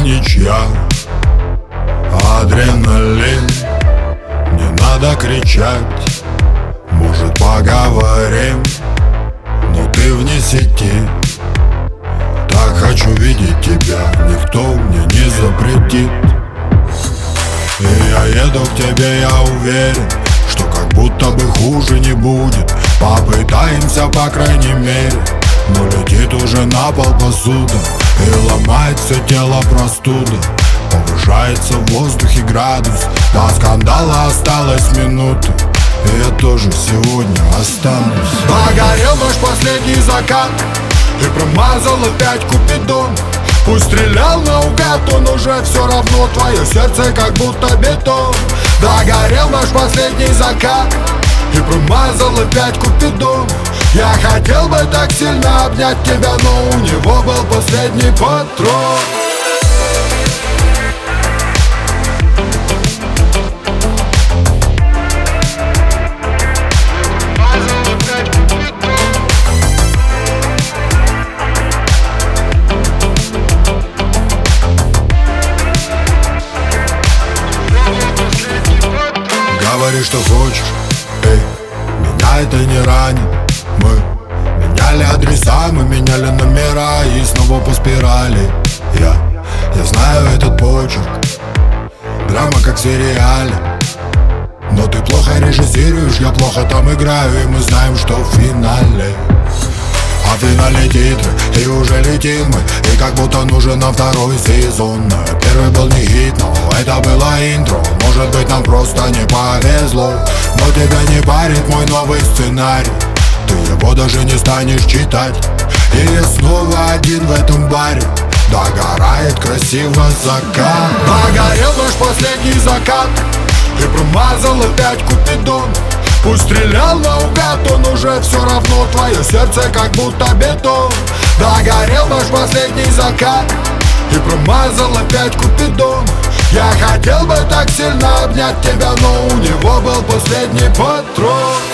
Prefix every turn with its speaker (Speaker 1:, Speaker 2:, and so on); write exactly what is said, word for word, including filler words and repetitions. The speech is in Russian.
Speaker 1: ничья. Адреналин, не надо кричать. Может, поговорим, но ты вне сети. Так хочу видеть тебя, никто мне не запретит. И я еду к тебе, я уверен, что как будто бы хуже не будет. Попытаемся, по крайней мере, но летит уже на пол посуда. И ломается тело простуда, повышается в воздухе градус. До скандала осталась минута, и я тоже сегодня останусь. Погорел наш последний закат, и промазал опять Купидон. Пусть стрелял наугад, он уже все равно. Твое сердце как будто бетон. Догорел наш последний закат, и промазал опять Купидон. Я хотел бы так сильно обнять тебя, но у него был последний патрон. Говори, что хочешь, эй, меня это не ранит. Мы меняли адреса, мы меняли номера, и снова по спирали. Я, я знаю этот почерк, драма как в сериале. Но ты плохо режиссируешь, я плохо там играю, и мы знаем, что в финале. А в финале титры, и уже летим мы, и как будто нужен нам второй сезон. Первый был не хит, но это было интро. Может быть, нам просто не повезло, но тебя не парит мой новый сценарий. Ты его даже не станешь читать. И я снова один в этом баре. Догорает красиво закат. Догорел наш последний закат, и промазал опять Купидон. Пусть стрелял наугад, он уже все равно. Твое сердце как будто бетон. Догорел наш последний закат, и промазал опять Купидон. Я хотел бы так сильно обнять тебя, но у него был последний патрон.